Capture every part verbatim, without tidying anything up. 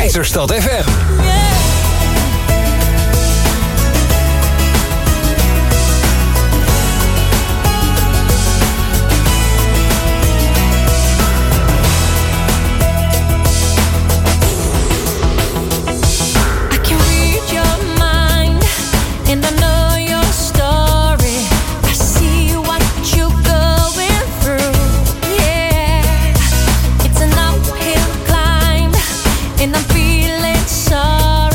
Keizerstad F M. And I'm feeling sorry.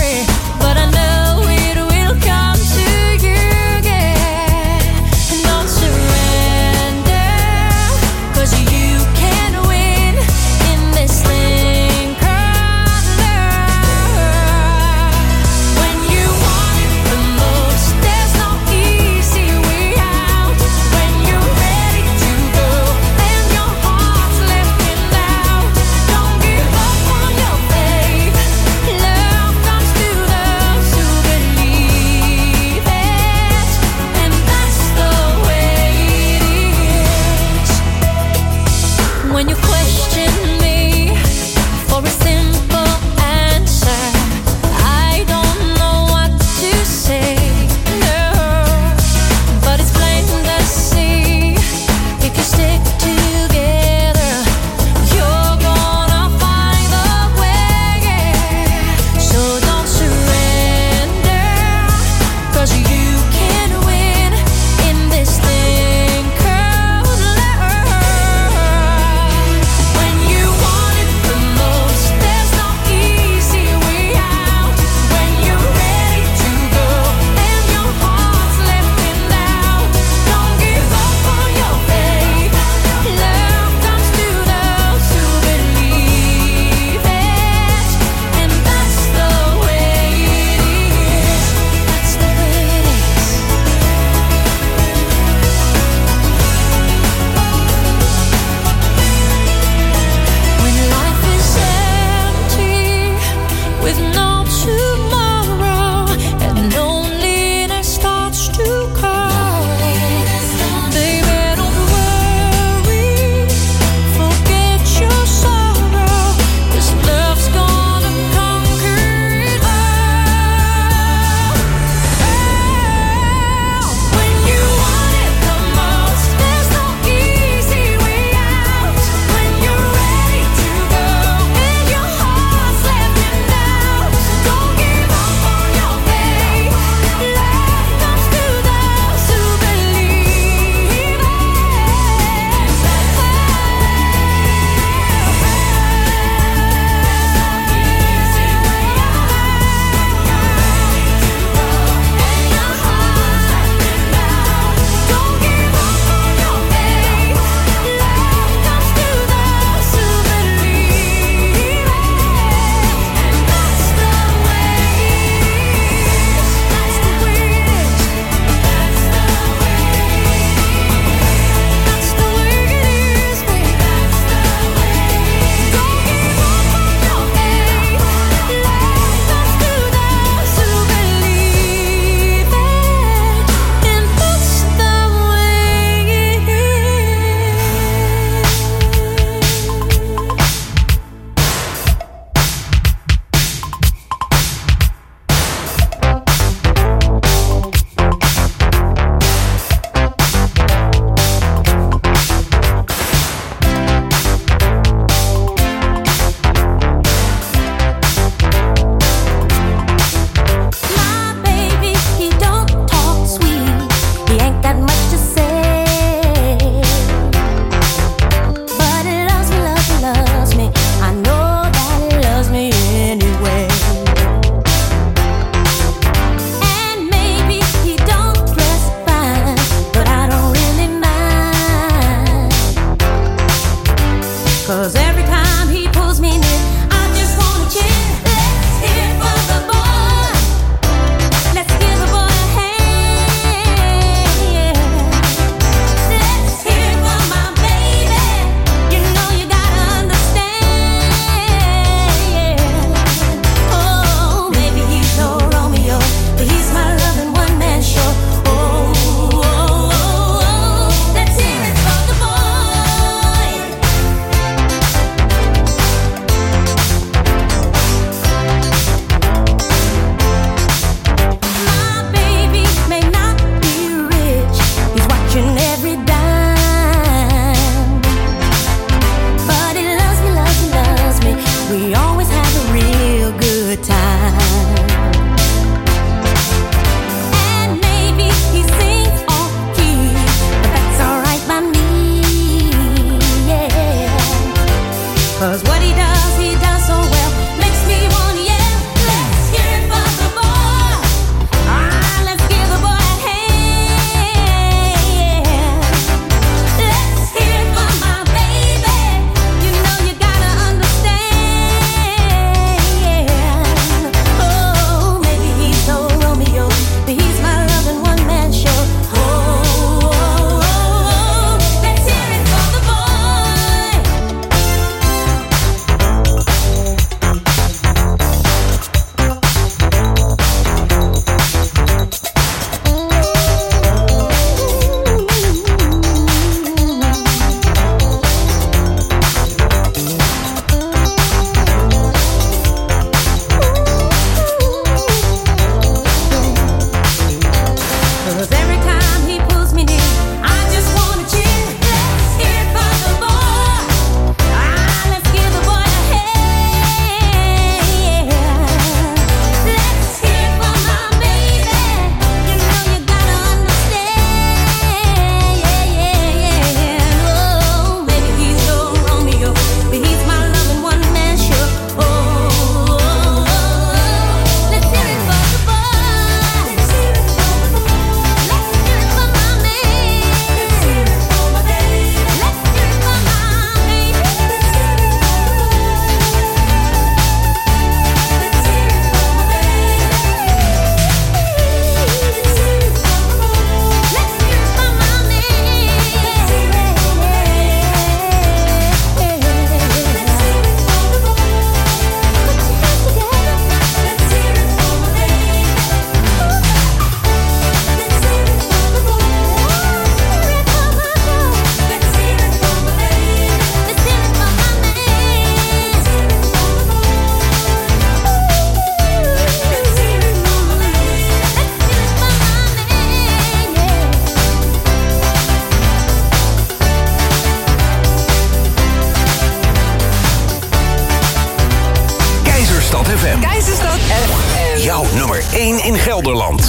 Jouw nummer één in Gelderland.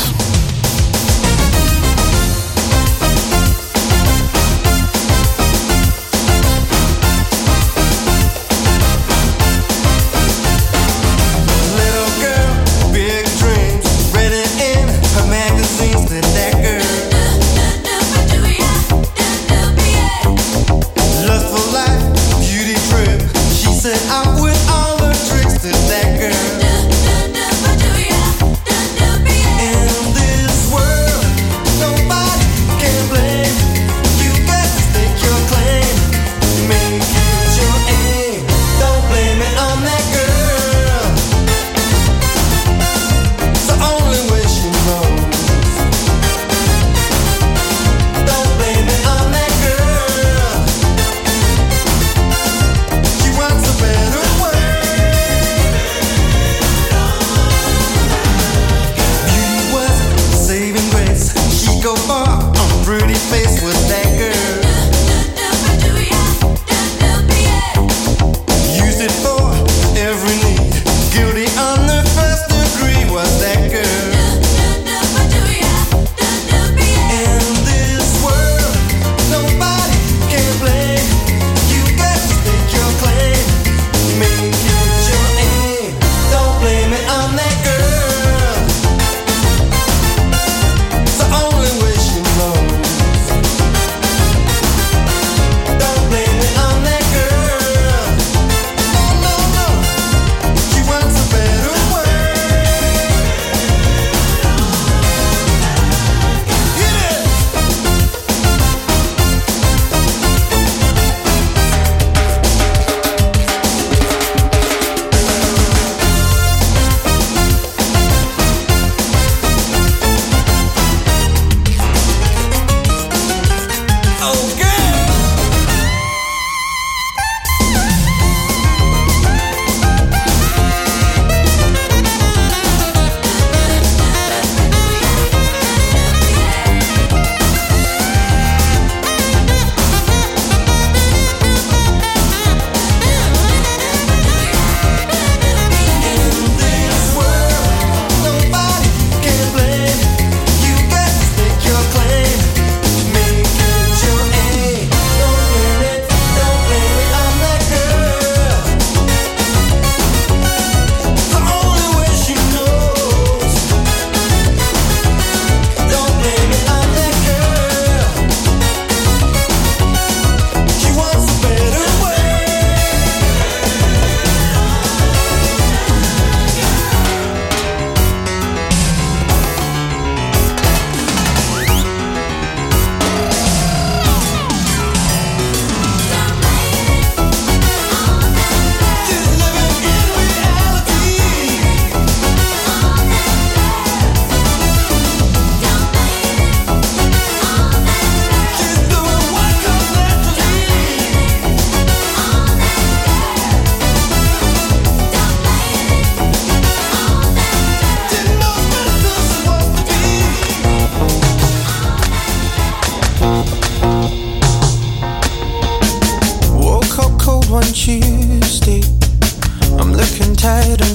She wants a better world.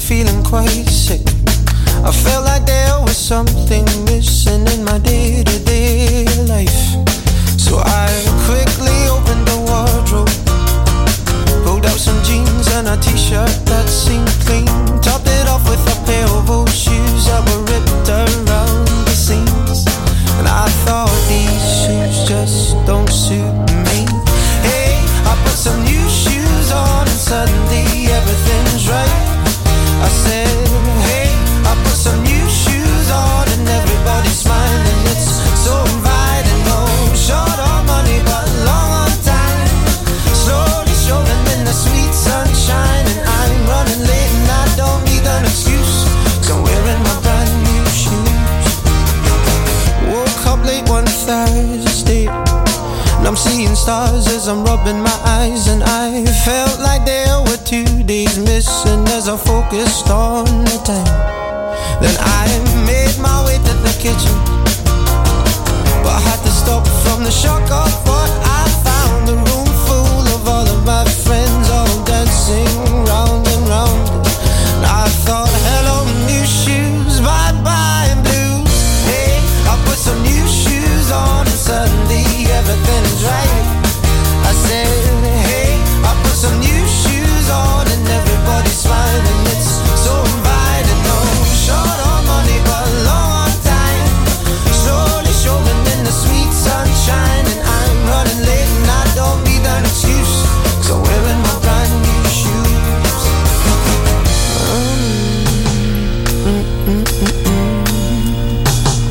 feeling quite sick. I felt like there was something missing in my day-to-day life. So I quickly opened the wardrobe, pulled out some jeans and a t-shirt that seemed clean, topped it off with a pair of old shoes that were ripped around the seams. And I thought these shoes just don't suit me. Hey, I put some new shoes on and suddenly everything's right. I said, hey, I put some new shoes on and everybody's smiling. It's so inviting. No short on money but long on time. Slowly strolling in the sweet sunshine, and I'm running late and I don't need an excuse, 'cause I'm wearing my brand new shoes. Woke up late one Thursday and I'm seeing stars as I'm rubbing my eyes, and I felt like there were two days missing as I focused on the time. Then I made my way to the kitchen, but I had to stop from the shock of what I found. A room full of all of my friends, all dancing round and round. And I thought, hello new shoes, bye bye blues. Hey, I put some new shoes on and suddenly everything's right. I said, hey, I put some new shoes on and everybody's smiling. It's so inviting. No short on money but long on time. Slowly strolling in the sweet sunshine, and I'm running late and I don't need an excuse, 'cause I'm wearing my brand new shoes. Mm-mm-mm-mm.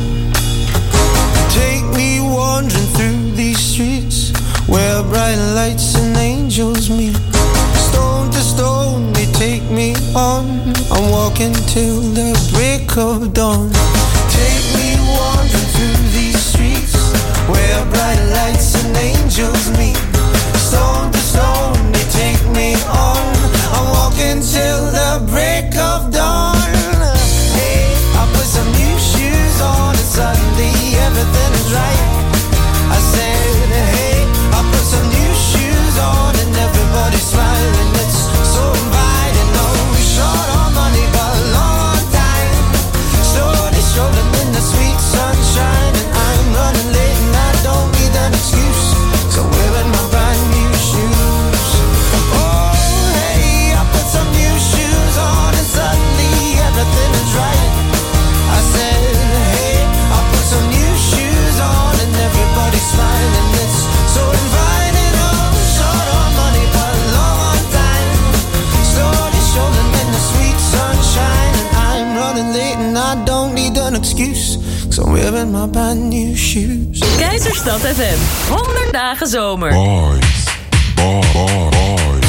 Take me wandering through these streets where bright lights and angels meet. Stone to stone they take me on. I'm walking till the break of dawn. Take me wandering through these streets where bright lights and angels meet. Stone to stone they take me on. I'm walking till the break of dawn. Hey, I put some new shoes on and suddenly everything is right. I said, hey, I put some new shoes on and everybody's smiling. It's so inviting. No short on money but long on time. Slowly strolling in the sweet sunshine, and I'm running late and I don't need an excuse, 'cause I'm wearing my brand new shoes. Oh, hey, I put some new shoes on and suddenly everything is right. I said, hey, I put some new shoes on and everybody's smiling. It's so inviting. Oh, short on money but long on time. Slowly strolling in the sweet sunshine, and I'm running late and I don't need an excuse, 'cause I'm wearing my brand new shoes. Keizerstad F M, honderd dagen zomer. Boys, boy, boy, boys.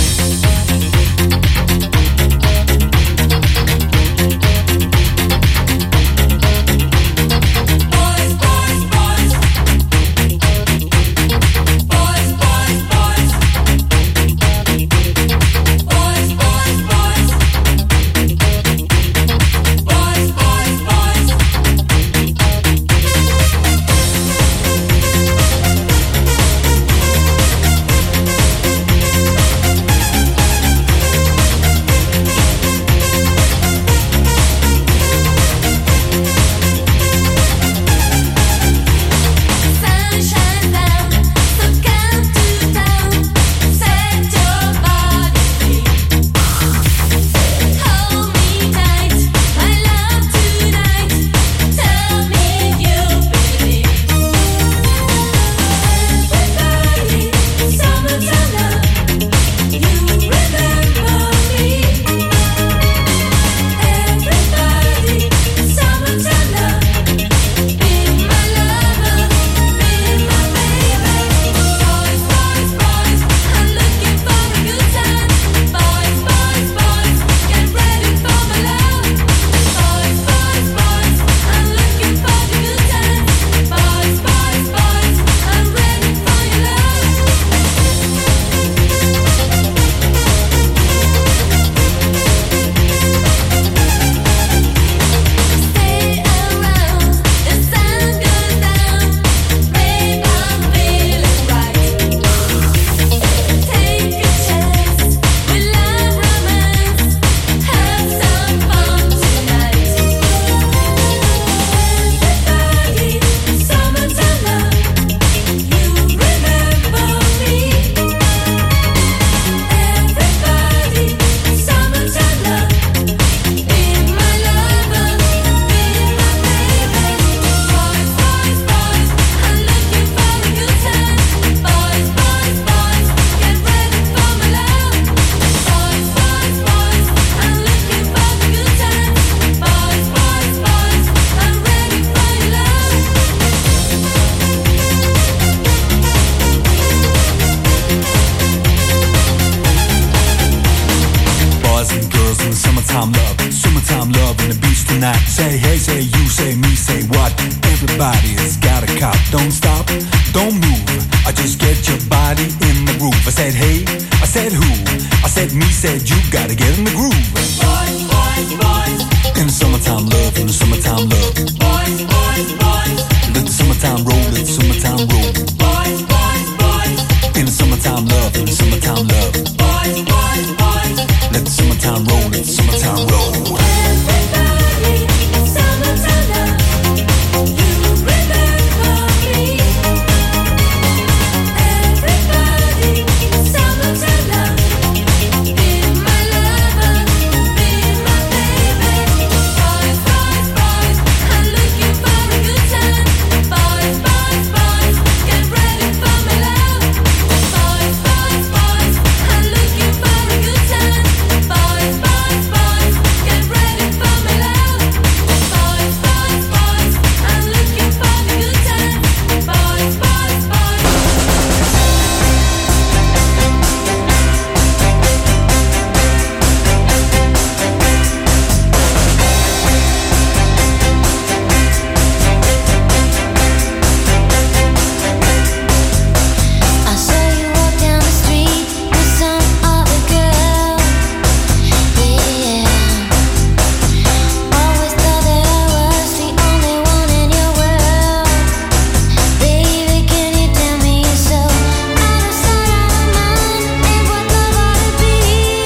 Boys, summertime love, summertime love and the beach tonight. Say hey, say you, say me, say what? Everybody has got a cop. Don't stop, don't move. I just get your body in the groove. I said hey, I said who? I said me, said you. Gotta get in the groove. Boys, boys, boys. In the summertime love, in the summertime love. Boys, boys, boys. Let the summertime roll, let the summertime roll. Boys, boys, boys. In the summertime love, in the summertime love. Boys, boys, boys. Let the summertime roll, let the summertime roll. Everybody, summertime love. You remember me. Everybody, summertime love. Be my lover, be my baby. Boys, boys, boys, I'm looking for a good time. Boys, boys, boys, get ready for my love. Boys, boys, boys, I'm looking for a good time. Boys, boys, boys, get ready for my love. Boys, boys, boys, I'm looking for a good time. Boys, boys, boys. I saw you walk down the street with some other girl. Yeah, always thought that I was the only one in your world. Baby, can you tell me so? Out of sight, out of mind, ain't what love ought to be.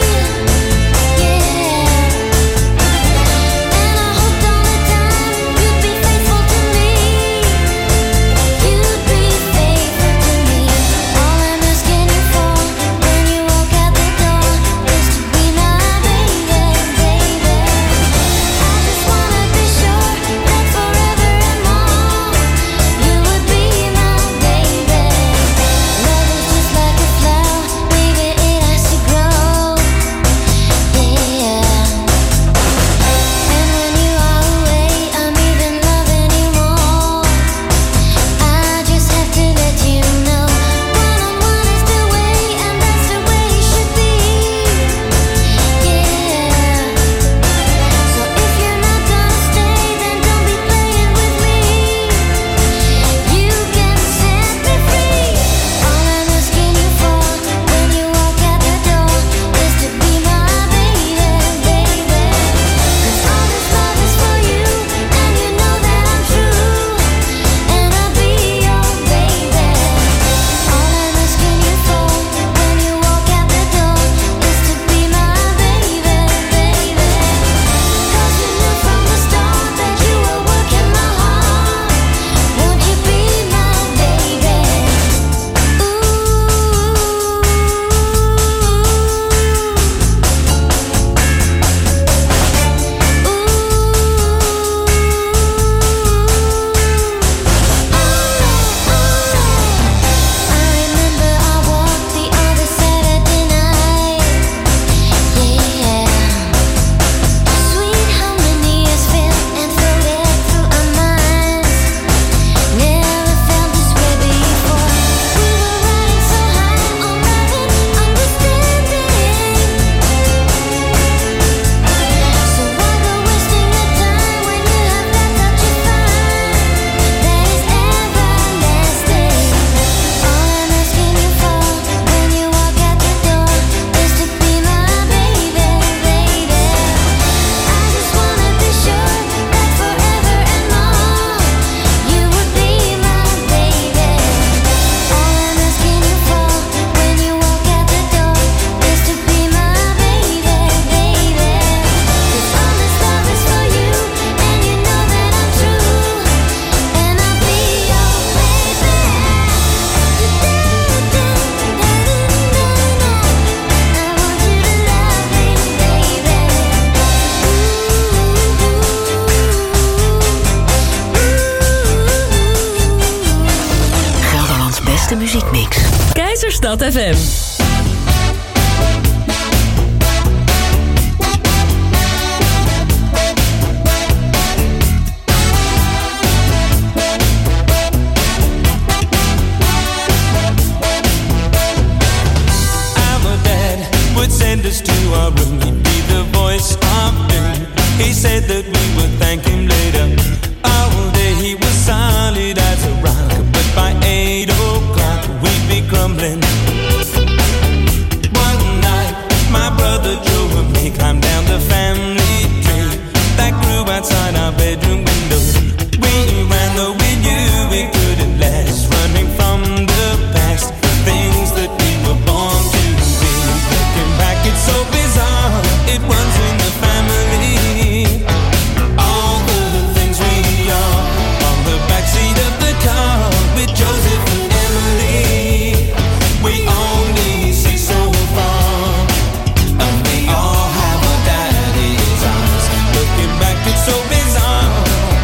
Yeah, and I hoped all the time you'd be faithful to me. You'd be faithful to me. All I'm asking you for when you walk out the door is to be my baby, baby. I just wanna be sure that forever and more you would be my baby. Love is just like a flower, baby, it has to grow. Yeah. And when you are away, I'm even loving you more. I just have to let you know, one on one is the way, and that's the way it should be. Yeah. So if you're not gonna stay, then don't be playing with me. You can set me free. All I'm asking you for when you walk out the door is to be my baby, baby. 'Cause all this love is for you, and you know that I'm true, and I'll be your baby. All I'm asking you for when you walk out the door is to be my baby, baby. 'Cause you knew from the start that you were working my heart. Won't you be my baby? I remember I walked the other Saturday night. Yeah, sweet harmony is felt and floated through our minds. Never felt this way before. We were riding so high on love and understanding. So why go wasting your time when you have that that you find that is everlasting? All I'm asking you for when you walk out the door is to be my baby, baby. I just wanna be sure that forever and more you would be my baby. All I'm asking you for when you walk out the door is to be my baby, baby. 'Cause all this love is for you, and you know that I'm true, and I'll be your baby. I want you to love me, baby. Gelderlands beste muziekmix. Keizerstad F M. I'm a dad would send us to our room. He'd be the voice of He said that we would thank him later. All day he was solid as a rock, but by eight o'clock we'd be crumbling. One night my brother Joe and me climbed down the family tree that grew outside our bedroom window. We ran though we knew we couldn't last, running from the past, things that we were born to be. Looking back it's so bizarre, it runs in the family. All the things we are on the backseat of the car with Joseph and Emily. We only see so far, and we all have our daddy's eyes. Looking back it's so bizarre.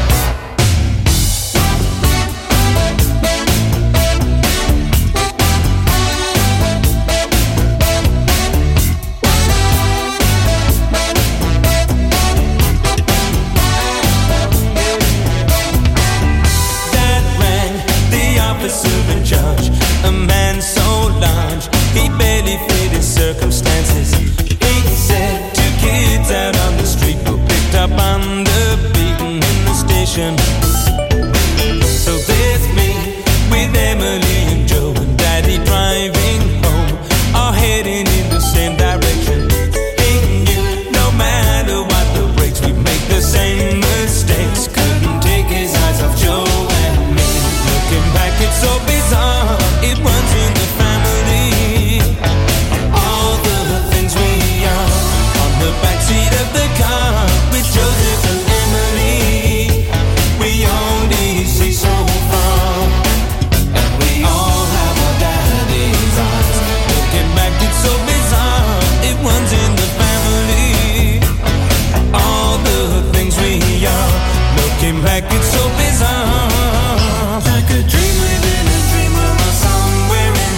Officer in charge, a man so large he barely fit his circumstances. He said two kids out on the street were picked up on the beaten in the station. So there's me with Emily and Joe and Daddy driving home, all heading in the same direction. He knew no matter what the brakes, we'd make the same mistakes. Couldn't take his eyes off Joe and me. Looking back it's so bizarre, it runs in the family. All the things we are on the backseat of the car with Joseph and Emily. We only see so far, and we all have our daddy's eyes. Looking back it's so bizarre, it runs in the family. All the things we are, looking back it's so bizarre. Like a dream within a dream, or somewhere in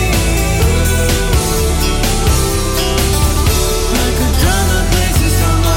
between. Like a drama places on my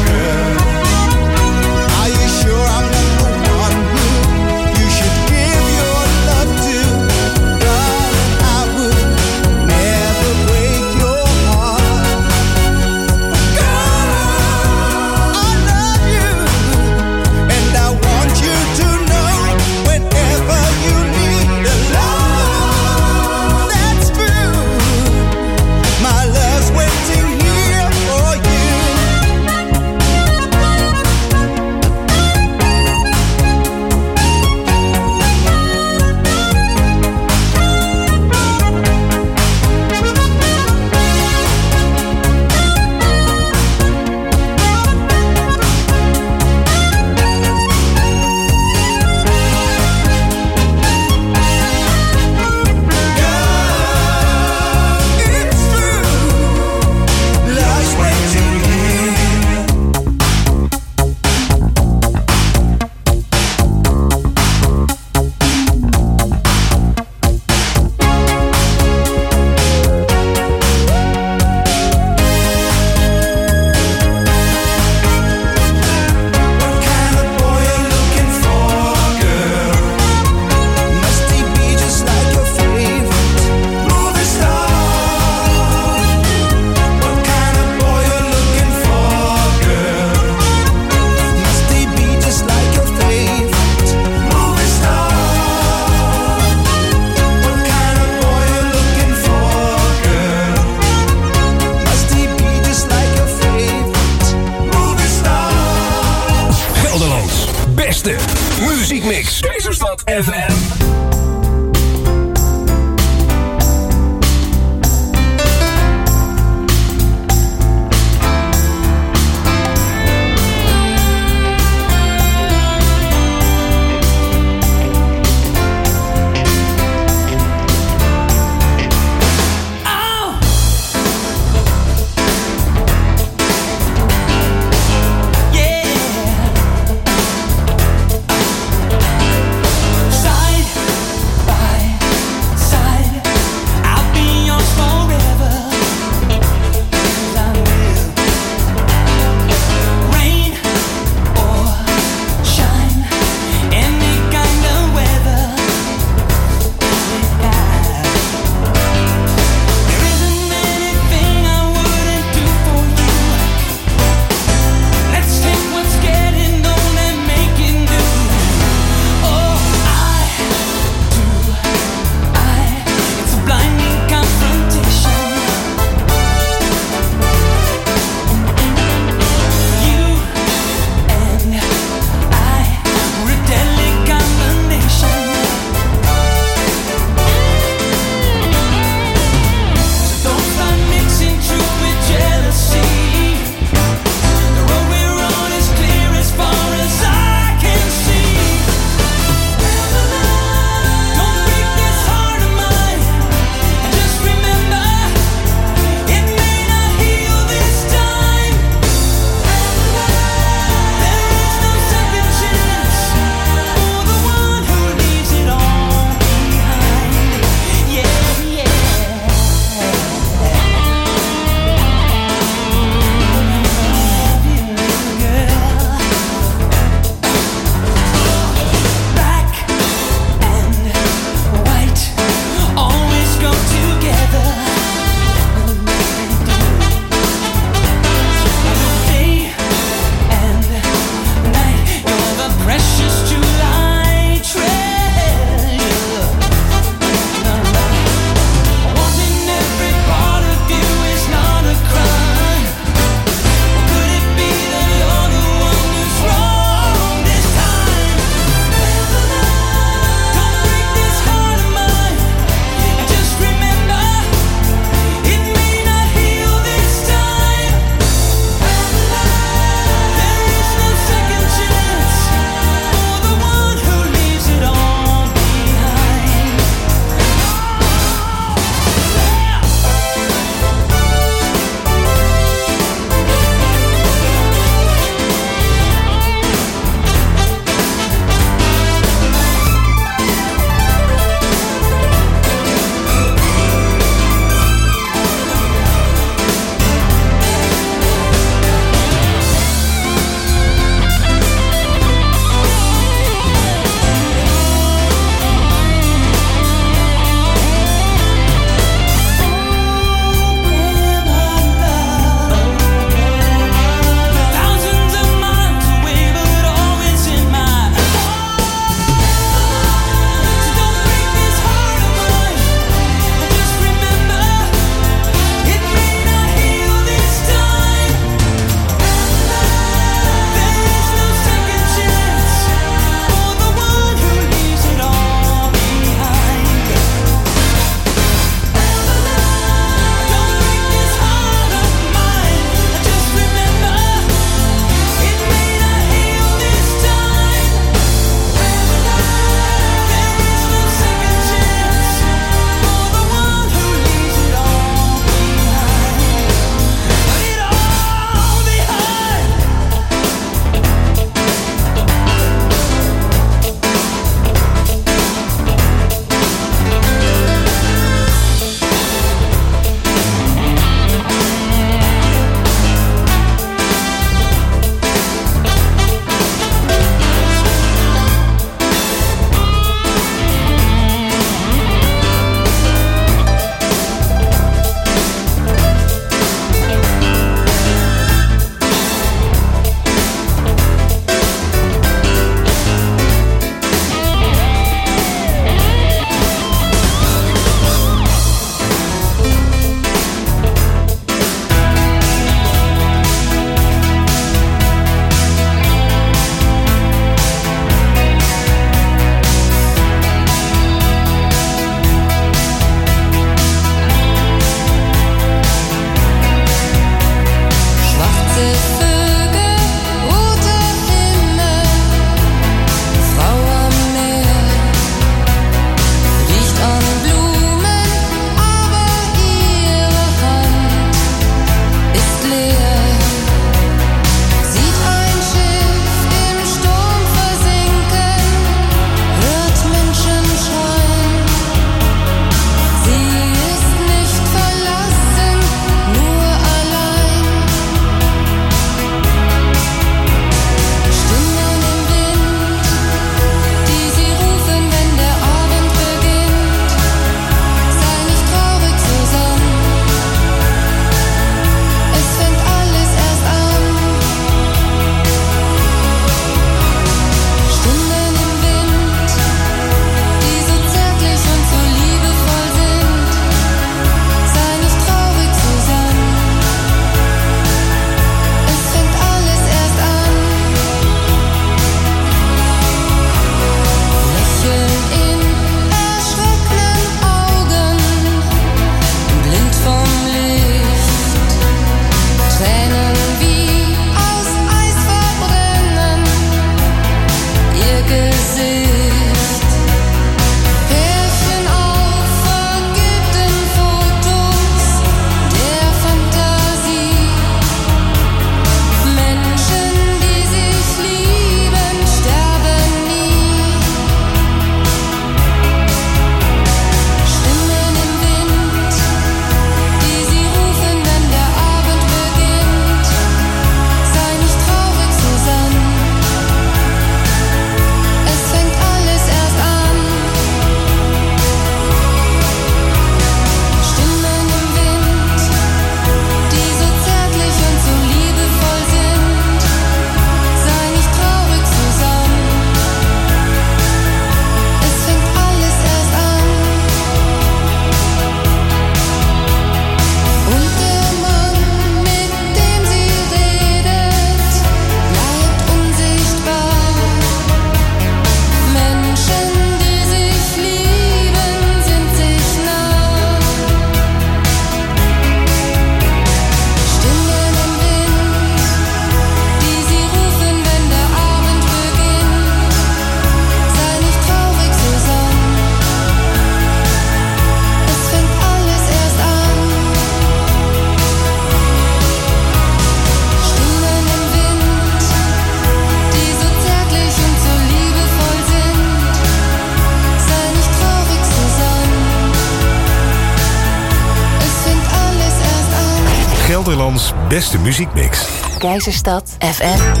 Gelderlands beste muziekmix. Keizerstad F M.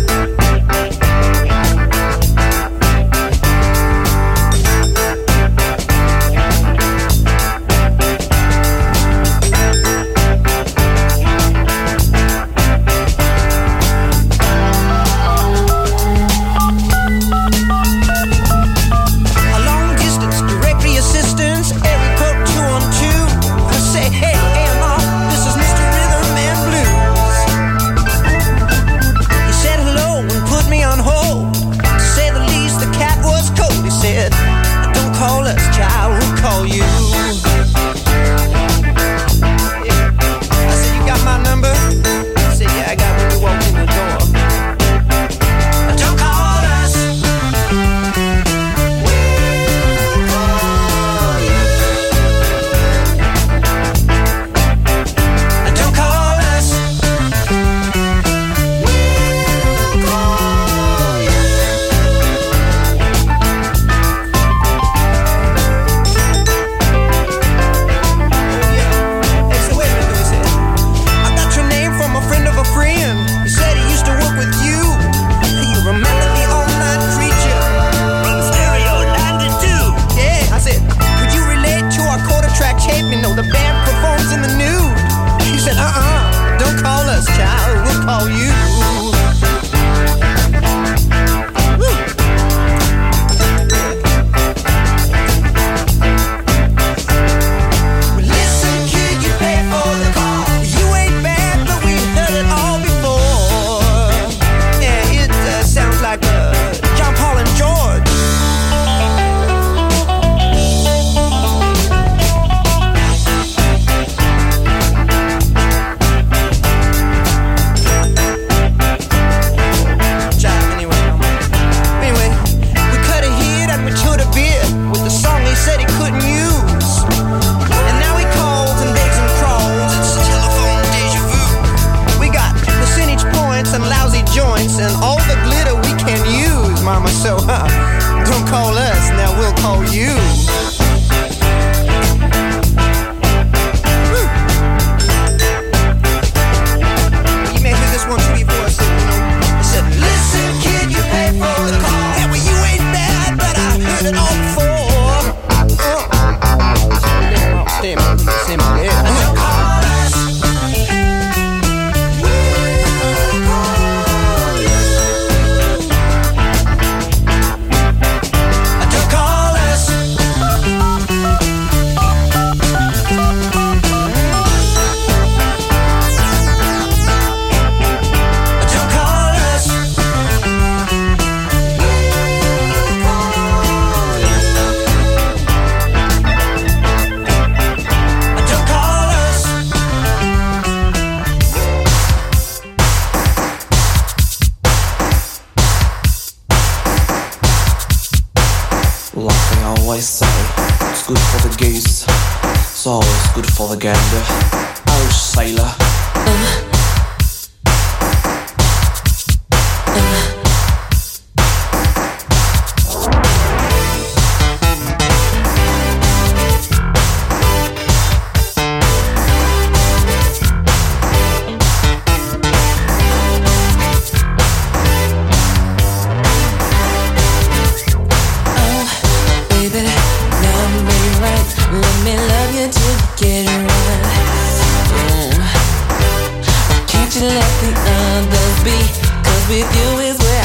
Let the others be, 'cause with you is where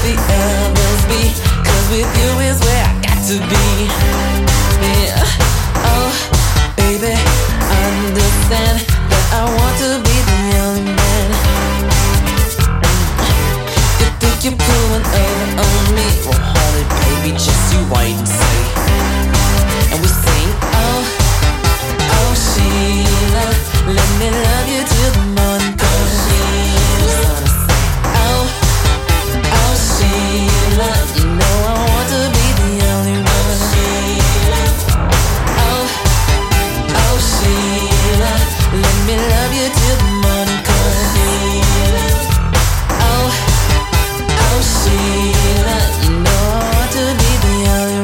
the others be, 'cause with you is where I got to be. Yeah. Oh, baby, understand that I want to be the only man. You think you're pulling over on me? Well, honey, baby, just you wait and see. And we sing, oh, oh, Sheila, let me love you till the morning comes. Oh, oh, Sheila, you know I want to be the only one. Oh, oh, Sheila, let me love you till the morning comes. Oh, oh, Sheila, you know I want to be the only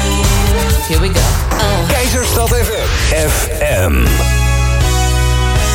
one. Here we go. Oh. Keizerstad F M. F M.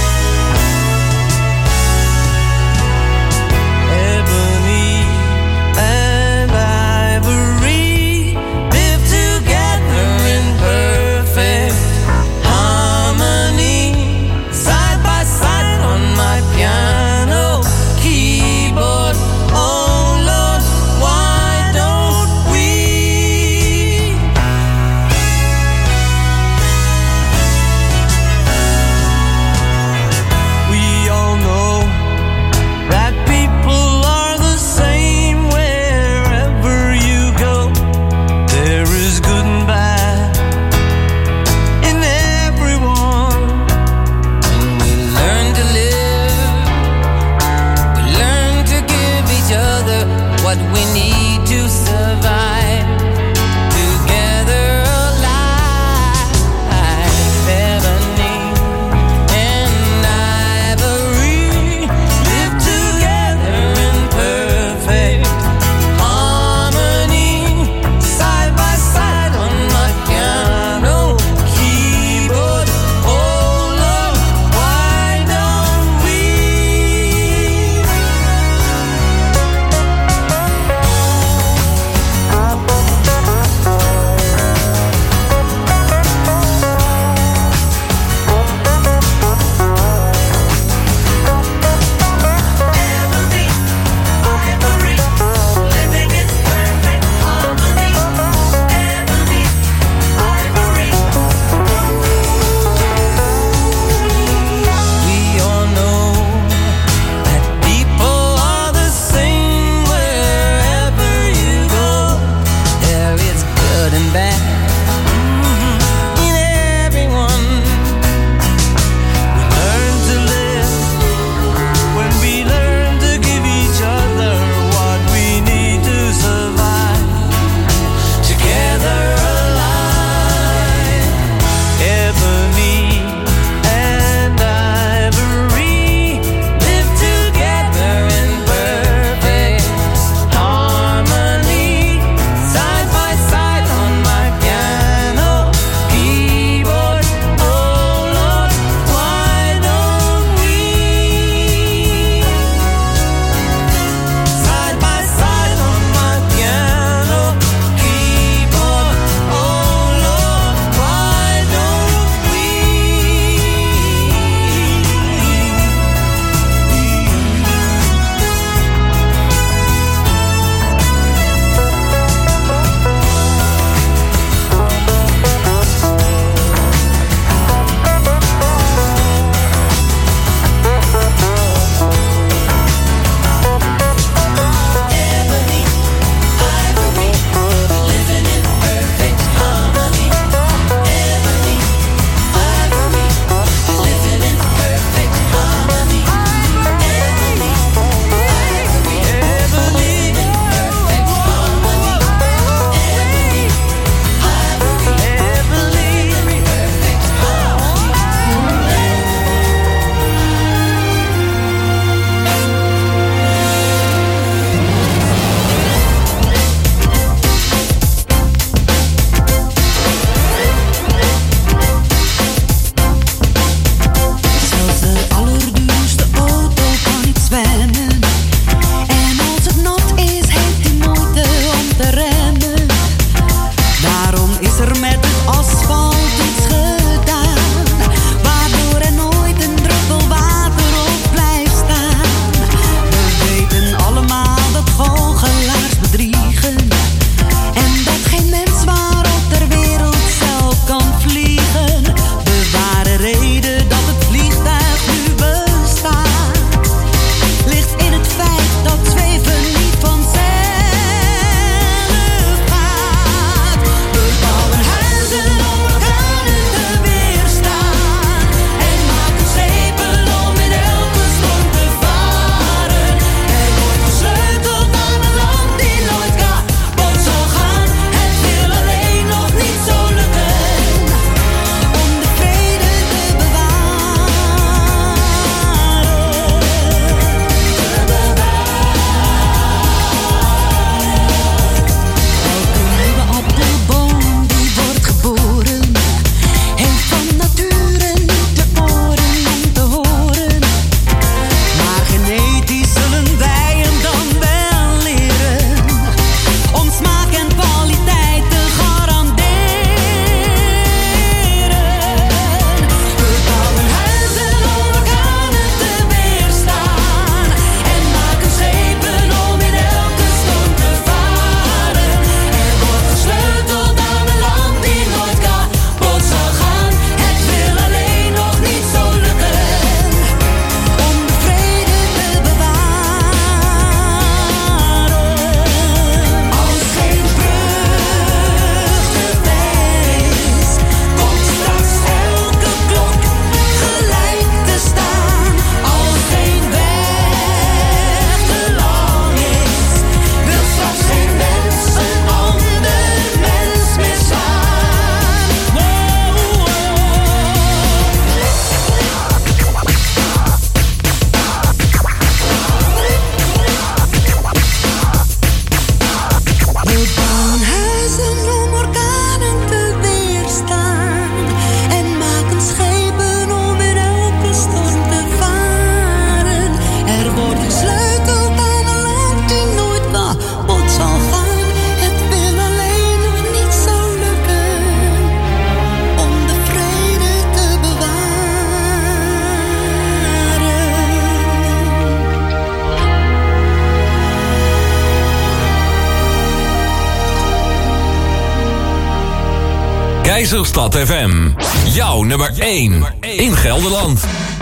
IJsselstad F M. Jouw nummer één in Gelderland.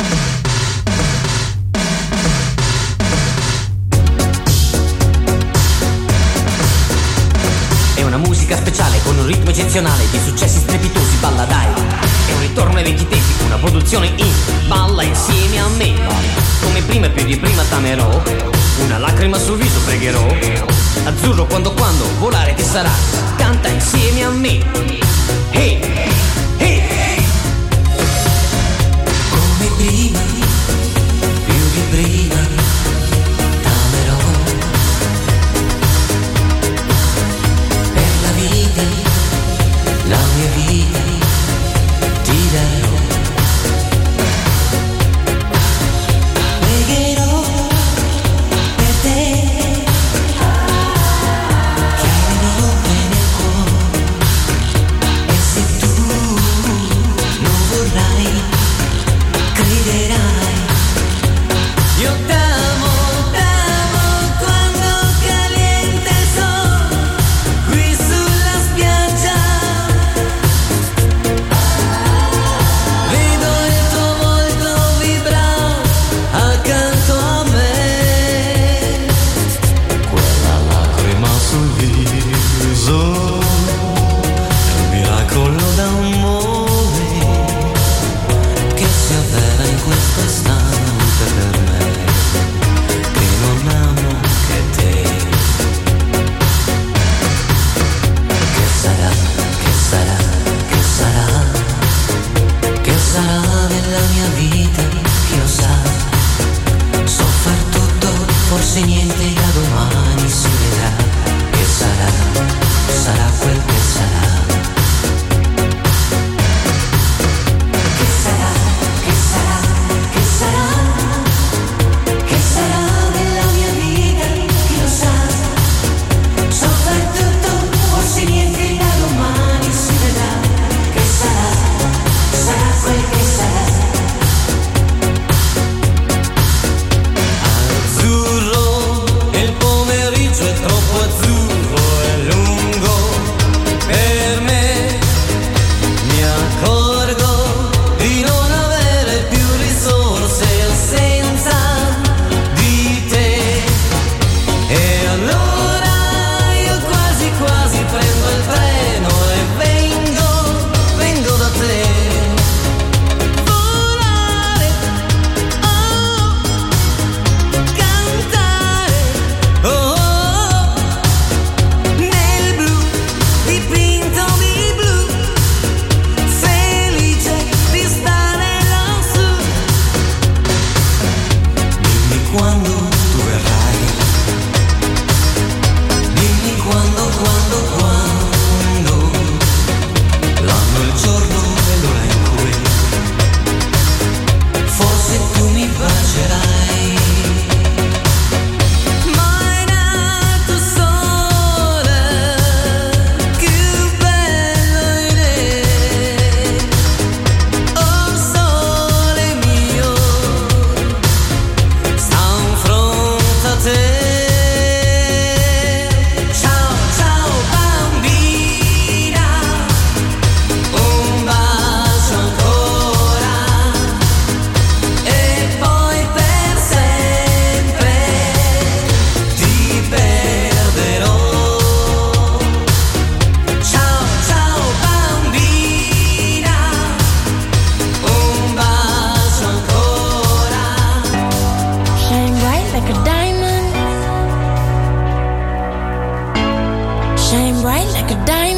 È una musica speciale con un ritmo eccezionale di successi strepitosi, balla dai. È un ritorno ai vecchi tempi, una produzione in balla insieme a me. Come prima e più di prima t'amerò, una lacrima sul viso pregherò. Azzurro quando quando volare che sarà, canta insieme a me. Hey, hey, come prima, più di prima t'amerò. Per la vita, la mia vita ti darò. Pregherò per te, chiamerò nel cuore. E se tu non vorrai, crederai. Io t'amo, t'amo quando caliente il sole qui sulla spiaggia. Vedo il tuo volto vibrare accanto a me. Quella lacrima sul viso è un miracolo d'amore che si avvera in questo istante per me, che non amo che te. Che sarà, che sarà, che sarà, che sarà della mia vita, chi lo sa. So far tutto, forse niente da domani si vedrà. Che sarà, sarà quel che sarà. Che sarà, che sarà, che sarà, che sarà della mia vita, chi lo sa. So far tutto, forse niente da domani si vedrà. Che sarà, sarà quel che sarà. Azzurro, il pomeriggio è troppo azzurro e lungo per me. Mi accorgo di non avere più risorse senza di te. E allora io quasi quasi prendo il treno e vengo, vengo da te. Volare, oh, cantare, oh, nel blu, dipinto di blu, felice di stare lassù. Dimmi quando tu verrai, dimmi quando, quando, quando, l'anno, il giorno e l'ora in cui forse tu mi bacerai. Mai nato sole, più bello in te. Oh sole mio, sta in fronte a te. Ciao, ciao bambina, un bacio ancora e poi per sempre ti perderò. Ciao, ciao bambina, un bacio ancora. Shine bright like a diamond. Shine bright like a diamond.